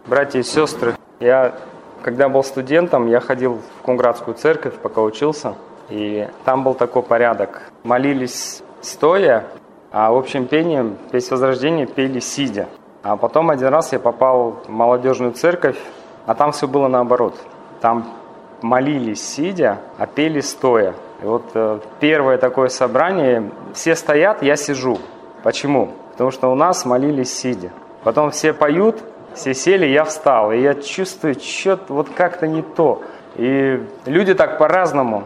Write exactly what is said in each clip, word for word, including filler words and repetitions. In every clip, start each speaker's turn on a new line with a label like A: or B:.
A: Братья и сестры, я, когда был студентом, я ходил в Кунградскую церковь, пока учился, и там был такой порядок. Молились стоя, а общим пением «Песнь Возрождения» пели сидя. А потом один раз я попал в молодежную церковь, а там все было наоборот. Там молились сидя, а пели стоя. И вот э, первое такое собрание, все стоят, я сижу. Почему? Потому что у нас молились сидя. Потом все поют, все сели, я встал. И я чувствую, что-то вот как-то не то. И люди так по-разному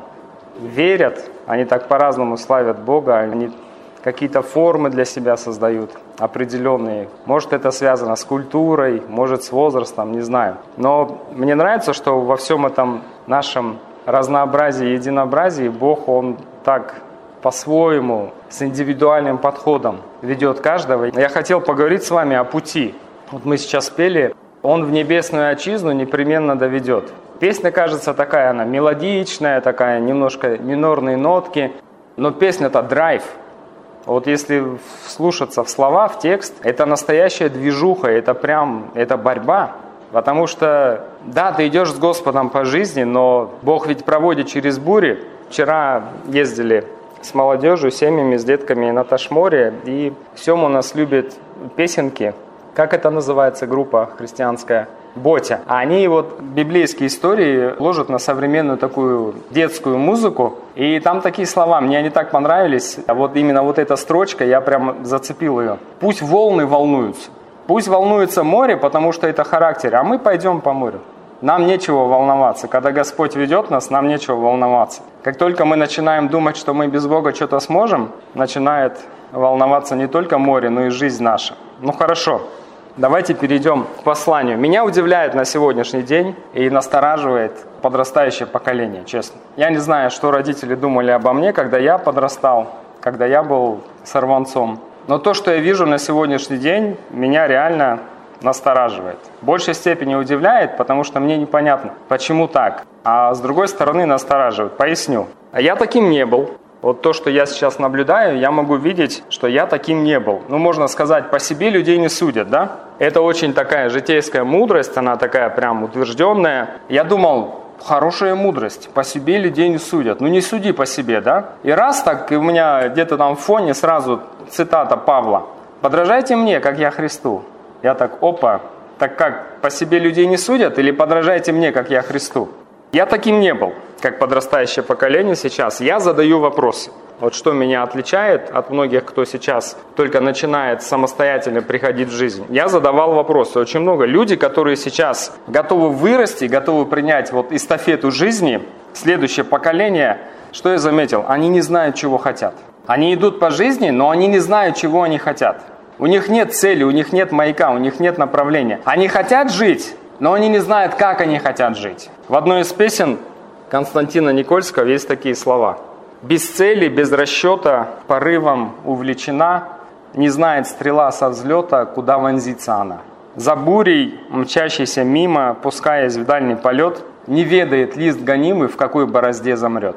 A: верят, они так по-разному славят Бога, они какие-то формы для себя создают определенные. Может, это связано с культурой, может, с возрастом, не знаю. Но мне нравится, что во всем этом нашем разнообразии и единообразии Бог, Он так по-своему, с индивидуальным подходом ведет каждого. Я хотел поговорить с вами о пути. Вот мы сейчас пели «Он в небесную отчизну непременно доведет». Песня, кажется, такая, она мелодичная, такая, немножко минорные нотки, но песня-то драйв. Вот если вслушаться в слова, в текст, это настоящая движуха, это прям, это борьба. Потому что, да, ты идешь с Господом по жизни, но Бог ведь проводит через бури. Вчера ездили с молодежью, семьями, с детками на Ташморе, и Сёма у нас любит песенки. Как это называется группа христианская? Ботя. А они вот библейские истории ложат на современную такую детскую музыку. И там такие слова, мне они так понравились. А вот именно вот эта строчка, я прям зацепил ее. Пусть волны волнуются. Пусть волнуется море, потому что это характер. А мы пойдем по морю. Нам нечего волноваться. Когда Господь ведет нас, нам нечего волноваться. Как только мы начинаем думать, что мы без Бога что-то сможем, начинает волноваться не только море, но и жизнь наша. Ну хорошо. Давайте перейдем к посланию. Меня удивляет на сегодняшний день и настораживает подрастающее поколение, честно. Я не знаю, что родители думали обо мне, когда я подрастал, когда я был сорванцом. Но то, что я вижу на сегодняшний день, меня реально настораживает. В большей степени удивляет, потому что мне непонятно, почему так. А с другой стороны настораживает. Поясню. А я таким не был. Вот то, что я сейчас наблюдаю, я могу видеть, что я таким не был. Ну, можно сказать, по себе людей не судят, да? Это очень такая житейская мудрость, она такая прям утвержденная. Я думал, хорошая мудрость, по себе людей не судят. Ну, не суди по себе, да? И раз так, и у меня где-то там в фоне сразу цитата Павла. «Подражайте мне, как я Христу». Я так, опа, так как, по себе людей не судят или подражайте мне, как я Христу? Я таким не был, как подрастающее поколение сейчас. Я задаю вопросы. Вот что меня отличает от многих, кто сейчас только начинает самостоятельно приходить в жизнь. Я задавал вопросы. Очень много. Люди, которые сейчас готовы вырасти, готовы принять вот эстафету жизни, следующее поколение, что я заметил? Они не знают, чего хотят. Они идут по жизни, но они не знают, чего они хотят. У них нет цели, у них нет маяка, у них нет направления. Они хотят жить, но они не знают, как они хотят жить. В одной из песен Константина Никольского есть такие слова. «Без цели, без расчета, порывом увлечена, не знает стрела со взлета, куда вонзится она. За бурей, мчащейся мимо, пускаясь в дальний полет, не ведает лист гонимый, в какой борозде замрет».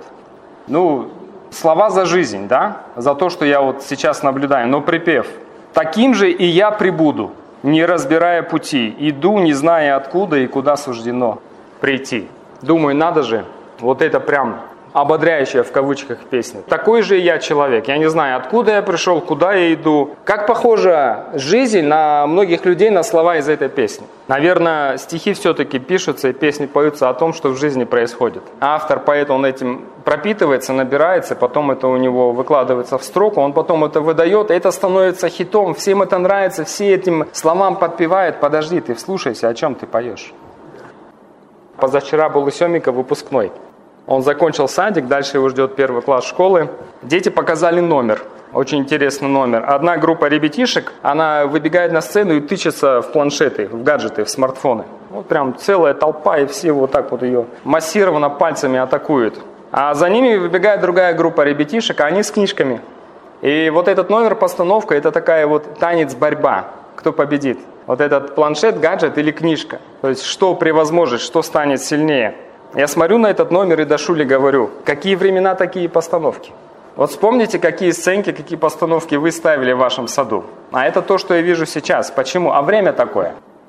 A: Ну, слова за жизнь, да? За то, что я вот сейчас наблюдаю. Но припев. «Таким же и я прибуду, не разбирая пути, иду, не зная откуда и куда суждено прийти». Думаю, надо же, вот это прям ободряющая в кавычках песня. Такой же я человек. Я не знаю, откуда я пришел, куда я иду. Как похожа жизнь на многих людей на слова из этой песни. Наверное, стихи все-таки пишутся и песни поются о том, что в жизни происходит. А автор, поэт, он этим пропитывается, набирается, потом это у него выкладывается в строку, он потом это выдает, и это становится хитом, всем это нравится, все этим словам подпевают. Подожди, ты вслушайся, о чем ты поешь. Позавчера был у Семика выпускной. Он закончил садик, дальше его ждет первый класс школы. Дети показали номер, очень интересный номер. Одна группа ребятишек, она выбегает на сцену и тычется в планшеты, в гаджеты, в смартфоны. Вот прям целая толпа, и все вот так вот ее массированно пальцами атакуют. А за ними выбегает другая группа ребятишек, а они с книжками. И вот этот номер, постановка, это такая вот танец-борьба. Кто победит? Вот этот планшет, гаджет или книжка? То есть что превозможет, что станет сильнее? Я смотрю на этот номер и до Шули говорю, какие времена, такие постановки. Вот вспомните, какие сценки, какие постановки вы ставили в вашем саду. А это то, что я вижу сейчас. Почему? А время такое.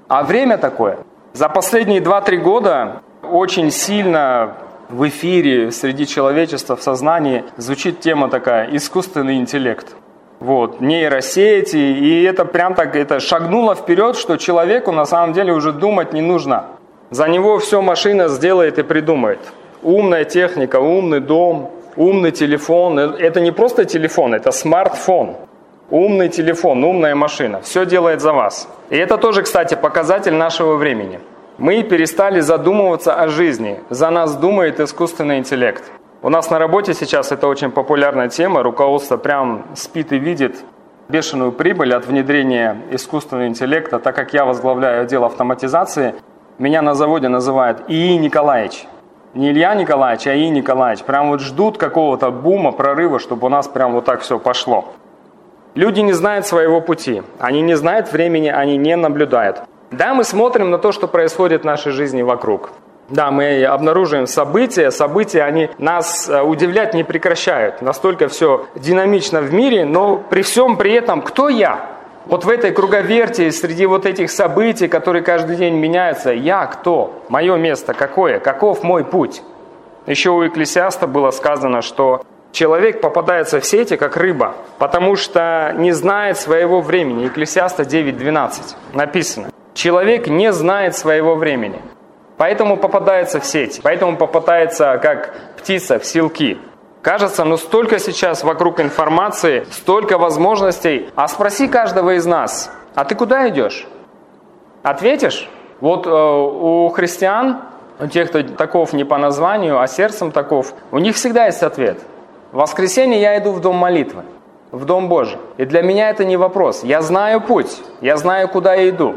A: А время такое. За последние два-три года очень сильно в эфире среди человечества в сознании звучит тема такая: искусственный интеллект. Вот, нейросети, и это прям так, это шагнуло вперед, что человеку на самом деле уже думать не нужно. За него все машина сделает и придумает. Умная техника, умный дом, умный телефон. Это не просто телефон, это смартфон. Умный телефон, умная машина. Все делает за вас. И это тоже, кстати, показатель нашего времени. Мы перестали задумываться о жизни. За нас думает искусственный интеллект. У нас на работе сейчас это очень популярная тема. Руководство прям спит и видит бешеную прибыль от внедрения искусственного интеллекта. Так как я возглавляю отдел автоматизации, меня на заводе называют ИИ Николаевич. Не Илья Николаевич, а ИИ Николаевич. Прям вот ждут какого-то бума, прорыва, чтобы у нас прям вот так все пошло. Люди не знают своего пути. Они не знают времени, они не наблюдают. Да, мы смотрим на то, что происходит в нашей жизни вокруг. Да, мы обнаруживаем события. События, они нас удивлять не прекращают. Настолько все динамично в мире, но при всем при этом, кто я? Вот в этой круговерти, среди вот этих событий, которые каждый день меняются, я кто? Мое место какое? Каков мой путь? Еще у Экклесиаста было сказано, что человек попадается в сети, как рыба, потому что не знает своего времени. Экклесиаста девять двенадцать написано. Человек не знает своего времени, поэтому попадается в сети, поэтому попадается, как птица, в селки. Кажется, ну столько сейчас вокруг информации, столько возможностей. А спроси каждого из нас, а ты куда идешь? Ответишь? Вот э, у христиан, у тех, кто таков не по названию, а сердцем таков, у них всегда есть ответ. В воскресенье я иду в дом молитвы, в дом Божий. И для меня это не вопрос. Я знаю путь, я знаю, куда я иду.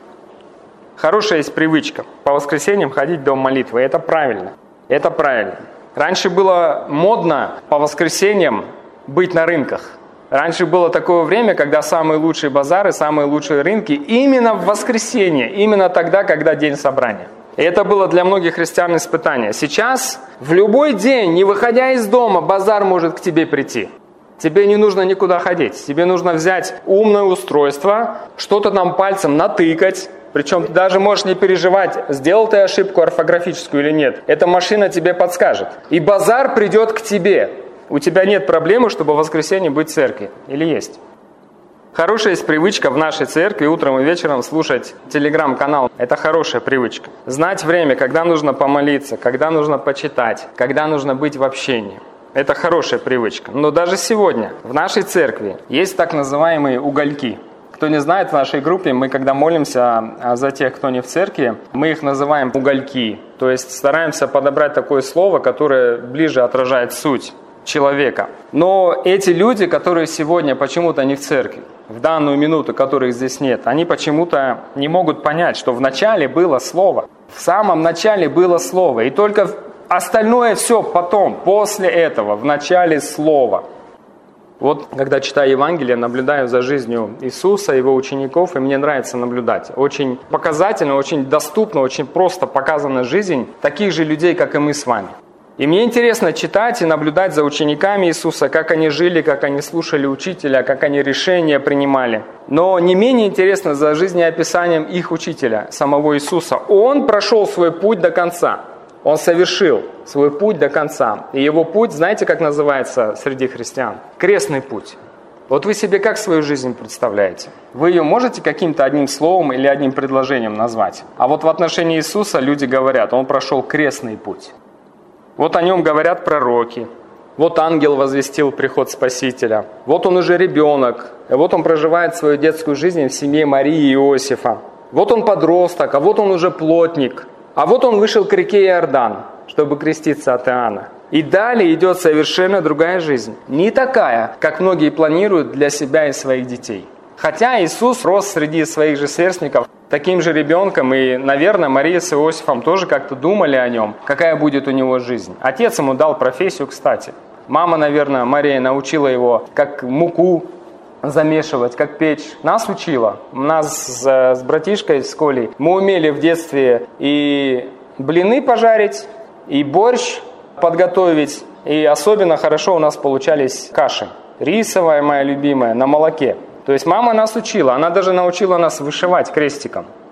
A: Хорошая есть привычка по воскресеньям ходить в дом молитвы. Это правильно. Это правильно. Раньше было модно по воскресеньям быть на рынках. Раньше было такое время, когда самые лучшие базары, самые лучшие рынки именно в воскресенье, именно тогда, когда день собрания. И это было для многих христиан испытание. Сейчас в любой день, не выходя из дома, базар может к тебе прийти. Тебе не нужно никуда ходить. Тебе нужно взять умное устройство, что-то там пальцем натыкать. Причем даже можешь не переживать, сделал ты ошибку орфографическую или нет. Эта машина тебе подскажет. И базар придет к тебе. У тебя нет проблемы, чтобы в воскресенье быть в церкви. Или есть? Хорошая есть привычка в нашей церкви утром и вечером слушать телеграм-канал. Это хорошая привычка. Знать время, когда нужно помолиться, когда нужно почитать, когда нужно быть в общении. Это хорошая привычка. Но даже сегодня в нашей церкви есть так называемые угольки. Кто не знает, в нашей группе мы, когда молимся за тех, кто не в церкви, мы их называем угольки. То есть стараемся подобрать такое слово, которое ближе отражает суть человека. Но эти люди, которые сегодня почему-то не в церкви, в данную минуту, которых здесь нет, они почему-то не могут понять, что в начале было слово. В самом начале было слово. И только остальное все потом, после этого, в начале слова. Вот, когда читаю Евангелие, наблюдаю за жизнью Иисуса, его учеников, и мне нравится наблюдать. Очень показательно, очень доступно, очень просто показана жизнь таких же людей, как и мы с вами. И мне интересно читать и наблюдать за учениками Иисуса, как они жили, как они слушали учителя, как они решения принимали. Но не менее интересно за жизнеописанием их учителя, самого Иисуса. Он прошел свой путь до конца. Он совершил свой путь до конца. И его путь, знаете, как называется среди христиан? Крестный путь. Вот вы себе как свою жизнь представляете? Вы ее можете каким-то одним словом или одним предложением назвать? А вот в отношении Иисуса люди говорят, он прошел крестный путь. Вот о нем говорят пророки. Вот ангел возвестил приход Спасителя. Вот он уже ребенок. И вот он проживает свою детскую жизнь в семье Марии и Иосифа. Вот он подросток, а вот он уже плотник. А вот он вышел к реке Иордан, чтобы креститься от Иоанна. И далее идет совершенно другая жизнь. Не такая, как многие планируют для себя и своих детей. Хотя Иисус рос среди своих же сверстников таким же ребенком, и, наверное, Мария с Иосифом тоже как-то думали о нем, какая будет у него жизнь. Отец ему дал профессию, кстати. Мама, наверное, Мария научила его, как муку замешивать, как печь. Нас учила. Нас с, с братишкой, с Колей, мы умели в детстве и блины пожарить, и борщ подготовить. И особенно хорошо у нас получались каши. Рисовая, моя любимая, на молоке. То есть мама нас учила. Она даже научила нас вышивать крестиком.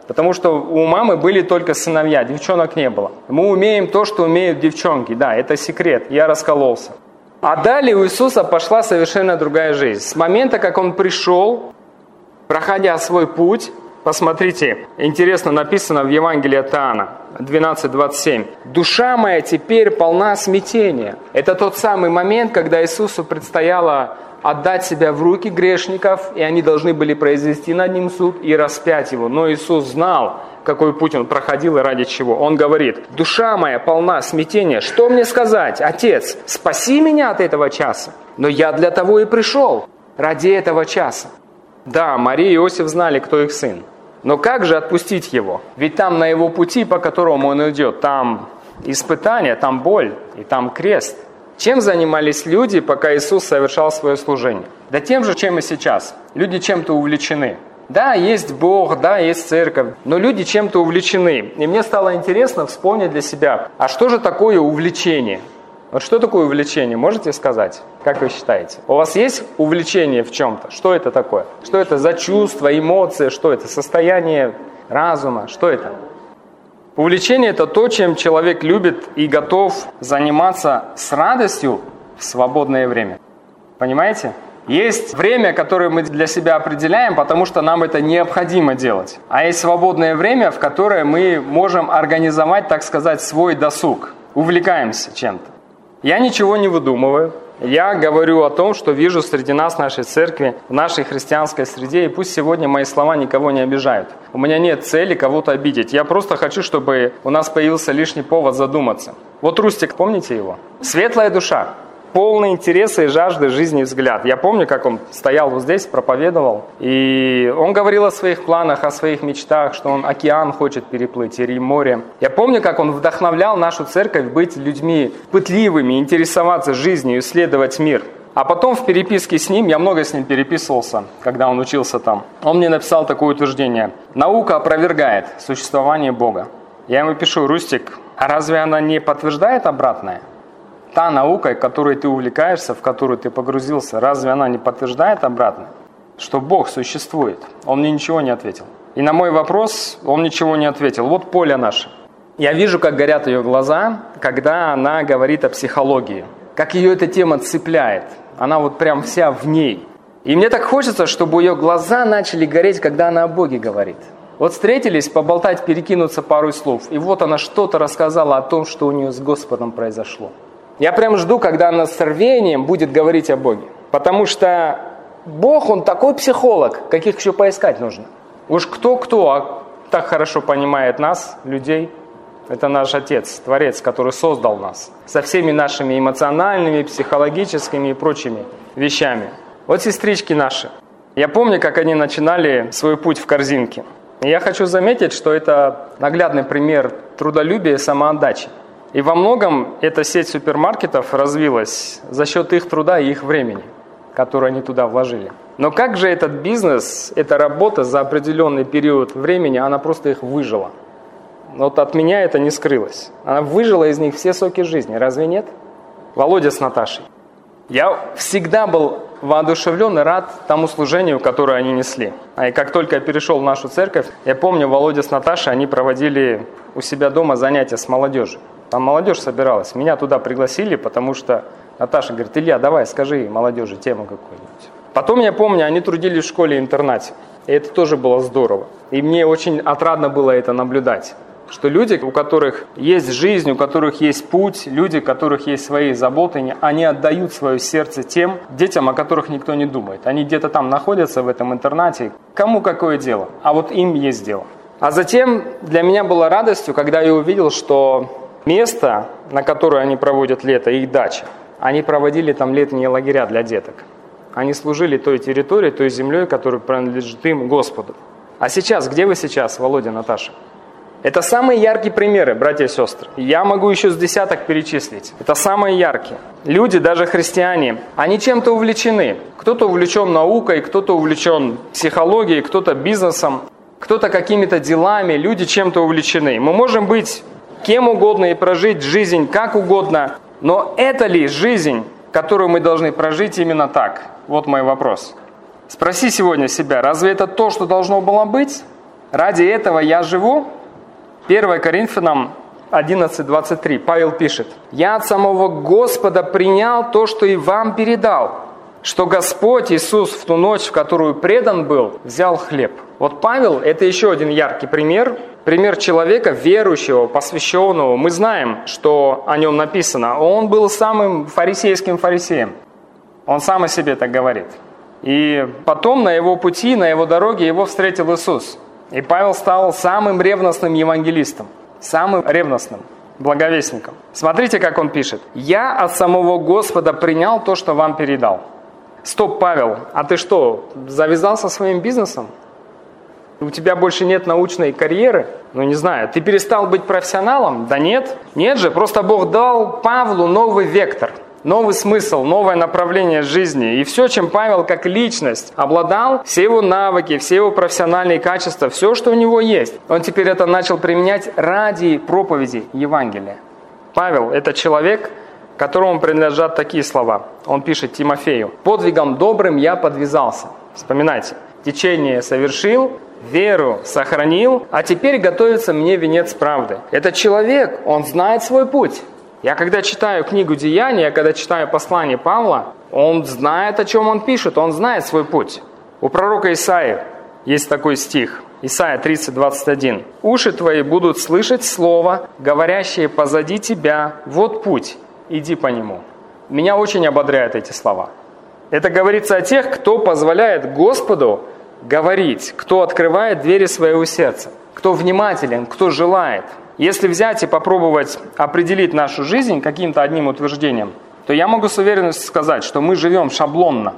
A: Потому что у мамы были только сыновья, девчонок не было. Мы умеем то, что умеют девчонки. Да, это секрет, я раскололся. А далее у Иисуса пошла совершенно другая жизнь. С момента, как Он пришел, проходя свой путь, посмотрите, интересно написано в Евангелии от Иоанна, двенадцать двадцать семь. «Душа моя теперь полна смятения». Это тот самый момент, когда Иисусу предстояло отдать себя в руки грешников, и они должны были произвести над ним суд и распять его. Но Иисус знал, какой путь Он проходил и ради чего. Он говорит: «Душа моя полна смятения. Что мне сказать? Отец, спаси меня от этого часа. Но я для того и пришел, ради этого часа». Да, Мария и Иосиф знали, кто их сын. Но как же отпустить его? Ведь там на его пути, по которому он идет, там испытания, там боль и там крест. Чем занимались люди, пока Иисус совершал свое служение? Да тем же, чем и сейчас. Люди чем-то увлечены. Да, есть Бог, да, есть церковь, но люди чем-то увлечены. И мне стало интересно вспомнить для себя, а что же такое увлечение? Вот что такое увлечение, можете сказать? Как вы считаете? У вас есть увлечение в чем-то? Что это такое? Что это за чувство, эмоции? Что это? Состояние разума? Что это? Увлечение – это то, чем человек любит и готов заниматься с радостью в свободное время. Понимаете? Есть время, которое мы для себя определяем, потому что нам это необходимо делать. А есть свободное время, в которое мы можем организовать, так сказать, свой досуг. Увлекаемся чем-то. Я ничего не выдумываю. Я говорю о том, что вижу среди нас, в нашей церкви, в нашей христианской среде, и пусть сегодня мои слова никого не обижают. У меня нет цели кого-то обидеть. Я просто хочу, чтобы у нас появился лишний повод задуматься. Вот Рустик, помните его? Светлая душа. Полный интереса и жажды жизни и взгляд. Я помню, как он стоял вот здесь, проповедовал, и он говорил о своих планах, о своих мечтах, что он океан хочет переплыть или море. Я помню, как он вдохновлял нашу церковь быть людьми пытливыми, интересоваться жизнью, исследовать мир. А потом в переписке с ним, я много с ним переписывался, когда он учился там, он мне написал такое утверждение: «Наука опровергает существование Бога». Я ему пишу: «Рустик, а разве она не подтверждает обратное? Та наука, которой ты увлекаешься, в которую ты погрузился, разве она не подтверждает обратно, что Бог существует?» Он мне ничего не ответил. И на мой вопрос он ничего не ответил. Вот Поля наша. Я вижу, как горят ее глаза, когда она говорит о психологии. Как ее эта тема цепляет. Она вот прям вся в ней. И мне так хочется, чтобы ее глаза начали гореть, когда она о Боге говорит. Вот встретились, поболтать, перекинуться пару слов. И вот она что-то рассказала о том, что у нее с Господом произошло. Я прям жду, когда она с рвением будет говорить о Боге. Потому что Бог, Он такой психолог, каких еще поискать нужно. Уж кто-кто, а так хорошо понимает нас, людей. Это наш Отец, Творец, который создал нас. Со всеми нашими эмоциональными, психологическими и прочими вещами. Вот сестрички наши. Я помню, как они начинали свой путь в корзинке. И я хочу заметить, что это наглядный пример трудолюбия и самоотдачи. И во многом эта сеть супермаркетов развилась за счет их труда и их времени, которое они туда вложили. Но как же этот бизнес, эта работа за определенный период времени, она просто их выжила. Вот от меня это не скрылось. Она выжила из них все соки жизни, разве нет? Володя с Наташей. Я всегда был воодушевлен и рад тому служению, которое они несли. И как только я перешел в нашу церковь, я помню, Володя с Наташей, они проводили у себя дома занятия с молодежью. Там молодежь собиралась. Меня туда пригласили, потому что Наташа говорит: «Илья, давай, скажи молодежи тему какую-нибудь». Потом, я помню, они трудились в школе-интернате. И это тоже было здорово. И мне очень отрадно было это наблюдать. Что люди, у которых есть жизнь, у которых есть путь, люди, у которых есть свои заботы, они отдают свое сердце тем детям, о которых никто не думает. Они где-то там находятся в этом интернате. Кому какое дело? А вот им есть дело. А затем для меня было радостью, когда я увидел, что место, на которое они проводят лето, их дача, они проводили там летние лагеря для деток. Они служили той территорией, той землей, которая принадлежит им, Господу. А сейчас, где вы сейчас, Володя, Наташа? Это самые яркие примеры, братья и сестры. Я могу еще с десяток перечислить. Это самые яркие. Люди, даже христиане, они чем-то увлечены. Кто-то увлечен наукой, кто-то увлечен психологией, кто-то бизнесом, кто-то какими-то делами. Люди чем-то увлечены. Мы можем быть кем угодно и прожить жизнь как угодно, но это ли жизнь, которую мы должны прожить именно так? Вот мой вопрос. Спроси сегодня себя, разве это то, что должно было быть? Ради этого я живу. первое Коринфянам одиннадцать двадцать три. Павел пишет: «Я от самого Господа принял то, что и вам передал, что Господь Иисус в ту ночь, в которую предан был, взял хлеб». Вот Павел – это еще один яркий пример. Пример человека, верующего, посвященного. Мы знаем, что о нем написано. Он был самым фарисейским фарисеем. Он сам о себе так говорит. И потом на его пути, на его дороге его встретил Иисус. И Павел стал самым ревностным евангелистом, самым ревностным благовестником. Смотрите, как он пишет. «Я от самого Господа принял то, что вам передал». Стоп, Павел, а ты что, завязался своим бизнесом? У тебя больше нет научной карьеры? Ну, не знаю, ты перестал быть профессионалом? Да нет. Нет же, просто Бог дал Павлу новый вектор, новый смысл, новое направление жизни. И все, чем Павел как личность обладал, все его навыки, все его профессиональные качества, все, что у него есть, он теперь это начал применять ради проповеди Евангелия. Павел – это человек, которому принадлежат такие слова. Он пишет Тимофею: «Подвигом добрым я подвязался». Вспоминайте. «Течение совершил, веру сохранил, а теперь готовится мне венец правды». Это человек, он знает свой путь. Я когда читаю книгу «Деяния», я когда читаю послание Павла, он знает, о чем он пишет, он знает свой путь. У пророка Исаии есть такой стих, Исайя тридцать двадцать один. «Уши твои будут слышать слово, говорящее позади тебя, вот путь, иди по нему». Меня очень ободряют эти слова. Это говорится о тех, кто позволяет Господу говорить, кто открывает двери своего сердца, кто внимателен, кто желает. Если взять и попробовать определить нашу жизнь каким-то одним утверждением, то я могу с уверенностью сказать, что мы живем шаблонно.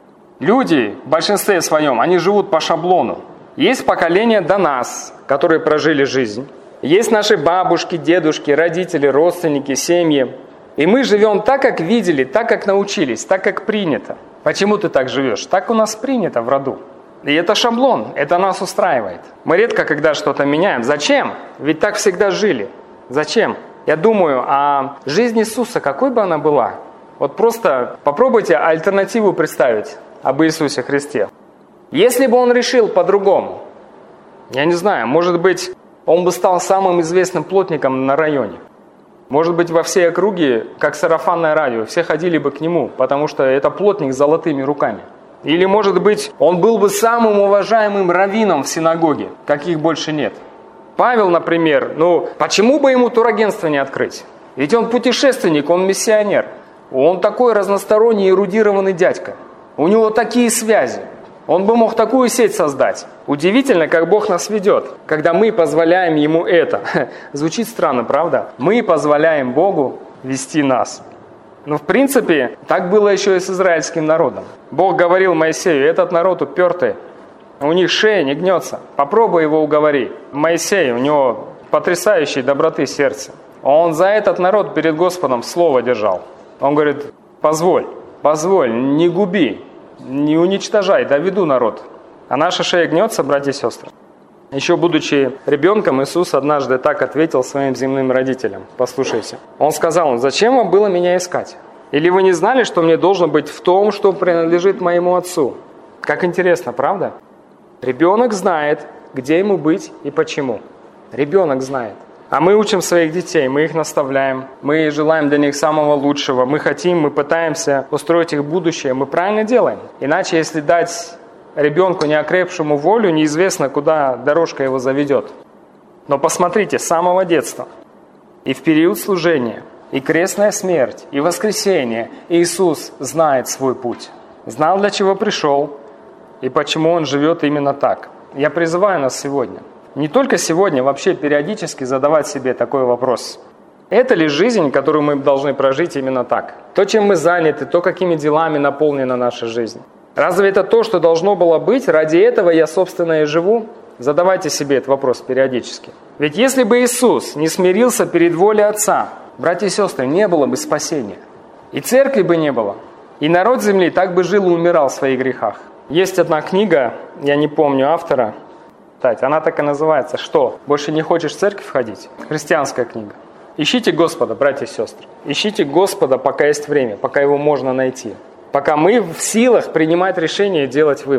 A: Люди в большинстве своем, они живут по шаблону. Есть поколение до нас, которые прожили жизнь. Есть наши бабушки, дедушки, родители, родственники, семьи. И мы живем так, как видели, так, как научились, так, как принято. Почему ты так живешь? Так у нас принято в роду. И это шаблон, это нас устраивает. Мы редко когда что-то меняем. Зачем? Ведь так всегда жили. Зачем? Я думаю, а жизнь Иисуса, какой бы она была? Вот просто попробуйте альтернативу представить об Иисусе Христе. Если бы Он решил по-другому, я не знаю, может быть, Он бы стал самым известным плотником на районе. Может быть, во всей округе, как сарафанное радио, все ходили бы к Нему, потому что это плотник с золотыми руками. Или, может быть, он был бы самым уважаемым раввином в синагоге, каких больше нет. Павел, например, ну, почему бы ему турагентство не открыть? Ведь он путешественник, он миссионер. Он такой разносторонний, эрудированный дядька. У него такие связи. Он бы мог такую сеть создать. Удивительно, как Бог нас ведет, когда мы позволяем Ему это. Звучит странно, правда? Мы позволяем Богу вести нас. Но в принципе, так было еще и с израильским народом. Бог говорил Моисею: этот народ упертый, у них шея не гнется, попробуй его уговори. Моисей, у него потрясающей доброты сердца. Он за этот народ перед Господом слово держал. Он говорит: позволь, позволь, не губи, не уничтожай, доведу народ. А наша шея гнется, братья и сестры. Еще будучи ребенком, Иисус однажды так ответил своим земным родителям. Послушайте. Он сказал: зачем вам было меня искать? Или вы не знали, что мне должно быть в том, что принадлежит моему Отцу? Как интересно, правда? Ребенок знает, где ему быть и почему. Ребенок знает. А мы учим своих детей, мы их наставляем, мы желаем для них самого лучшего, мы хотим, мы пытаемся устроить их будущее. Мы правильно делаем. Иначе, если дать ребенку неокрепшему волю, неизвестно, куда дорожка его заведет. Но посмотрите, с самого детства и в период служения, и крестная смерть, и воскресение Иисус знает свой путь. Знал, для чего пришел, и почему Он живет именно так. Я призываю нас сегодня, не только сегодня, вообще периодически задавать себе такой вопрос. Это ли жизнь, которую мы должны прожить именно так? То, чем мы заняты, то, какими делами наполнена наша жизнь. Разве это то, что должно было быть? Ради этого я, собственно, и живу? Задавайте себе этот вопрос периодически. Ведь если бы Иисус не смирился перед волей Отца, братья и сестры, не было бы спасения. И церкви бы не было. И народ земли так бы жил и умирал в своих грехах. Есть одна книга, я не помню автора, она так и называется «Что? Больше не хочешь в церковь ходить?» Христианская книга. Ищите Господа, братья и сестры. Ищите Господа, пока есть время, пока Его можно найти. Пока мы в силах принимать решение и делать выбор.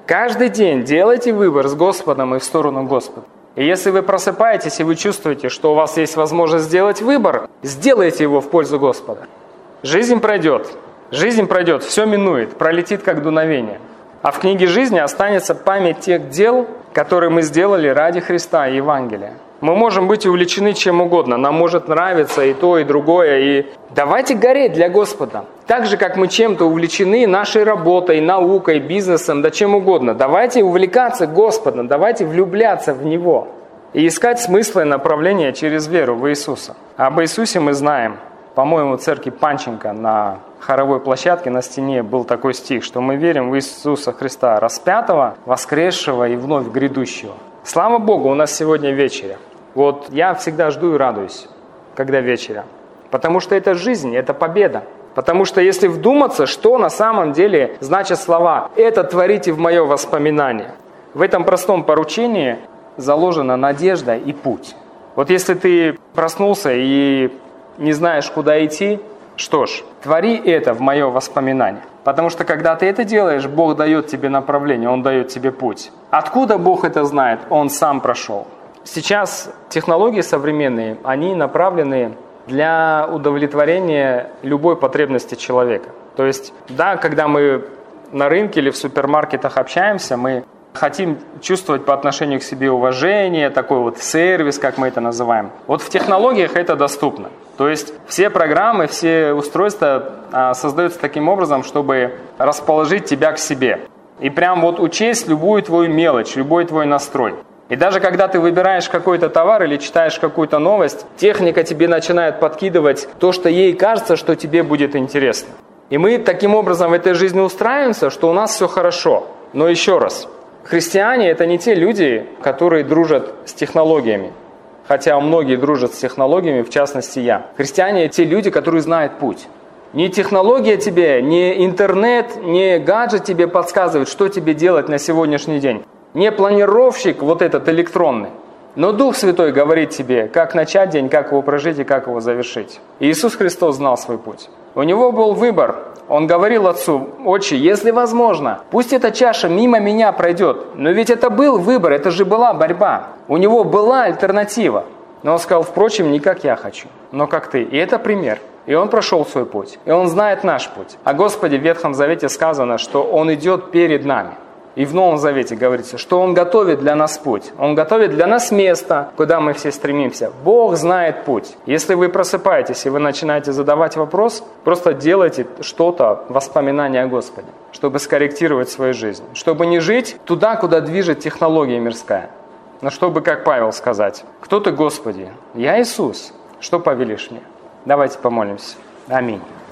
A: Каждый день делайте выбор с Господом и в сторону Господа. И если вы просыпаетесь и вы чувствуете, что у вас есть возможность сделать выбор, сделайте его в пользу Господа. Жизнь пройдет, жизнь пройдет, все минует, пролетит как дуновение. А в книге жизни останется память тех дел, которые мы сделали ради Христа и Евангелия. Мы можем быть увлечены чем угодно, нам может нравиться и то, и другое. И давайте гореть для Господа. Так же, как мы чем-то увлечены, нашей работой, наукой, бизнесом, да чем угодно. Давайте увлекаться Господом, давайте влюбляться в Него. И искать смысла и направления через веру в Иисуса. Об Иисусе мы знаем. По-моему, в церкви Панченко на хоровой площадке на стене был такой стих, что мы верим в Иисуса Христа, распятого, воскресшего и вновь грядущего. Слава Богу, у нас сегодня вечеря. Вот я всегда жду и радуюсь, когда вечеря. Потому что это жизнь, это победа. Потому что если вдуматься, что на самом деле значат слова «это творите в мое воспоминание». В этом простом поручении заложена надежда и путь. Вот если ты проснулся и не знаешь, куда идти, что ж, твори это в мое воспоминание. Потому что когда ты это делаешь, Бог дает тебе направление, Он дает тебе путь. Откуда Бог это знает? Он сам прошел. Сейчас технологии современные, они направлены для удовлетворения любой потребности человека. То есть, да, когда мы на рынке или в супермаркетах общаемся, мы хотим чувствовать по отношению к себе уважение, такой вот сервис, как мы это называем. Вот в технологиях это доступно. То есть все программы, все устройства а, создаются таким образом, чтобы расположить тебя к себе. И прям вот учесть любую твою мелочь, любой твой настрой. И даже когда ты выбираешь какой-то товар или читаешь какую-то новость, техника тебе начинает подкидывать то, что ей кажется, что тебе будет интересно. И мы таким образом в этой жизни устраиваемся, что у нас все хорошо. Но еще раз, христиане – это не те люди, которые дружат с технологиями. Хотя многие дружат с технологиями, в частности я. Христиане – те люди, которые знают путь. Не технология тебе, не интернет, не гаджет тебе подсказывает, что тебе делать на сегодняшний день. Не планировщик вот этот электронный. Но Дух Святой говорит тебе, как начать день, как его прожить и как его завершить. И Иисус Христос знал свой путь. У Него был выбор. Он говорил Отцу: «Отче, если возможно, пусть эта чаша мимо меня пройдет». Но ведь это был выбор, это же была борьба. У Него была альтернатива. Но Он сказал: «Впрочем, не как я хочу, но как ты». И это пример. И Он прошел свой путь. И Он знает наш путь. О Господе в Ветхом Завете сказано, что Он идет перед нами. И в Новом Завете говорится, что Он готовит для нас путь. Он готовит для нас место, куда мы все стремимся. Бог знает путь. Если вы просыпаетесь и вы начинаете задавать вопрос, просто делайте что-то, воспоминание о Господе, чтобы скорректировать свою жизнь. Чтобы не жить туда, куда движет технология мирская. Но чтобы, как Павел, сказать: «Кто ты, Господи? Я Иисус. Что повелишь мне?» Давайте помолимся. Аминь.